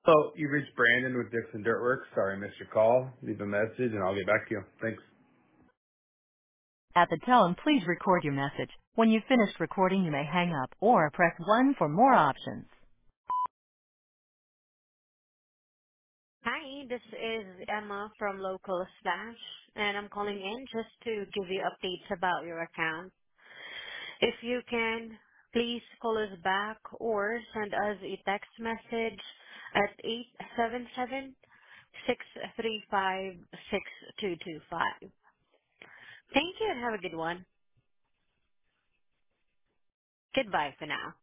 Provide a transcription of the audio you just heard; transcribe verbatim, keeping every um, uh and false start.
So you reached Brandon with Dixon Dirtworks. Sorry I missed your call. Leave a message and I'll get back to you. Thanks. At the tone, please record your message. When you've finished recording, you may hang up or press one for more options. Hi, this is Emma from Local Stash, and I'm calling in just to give you updates about your account. If you can, please call us back or send us a text message at eight seven seven, six three five, six two two five. Thank you and have a good one. Goodbye for now.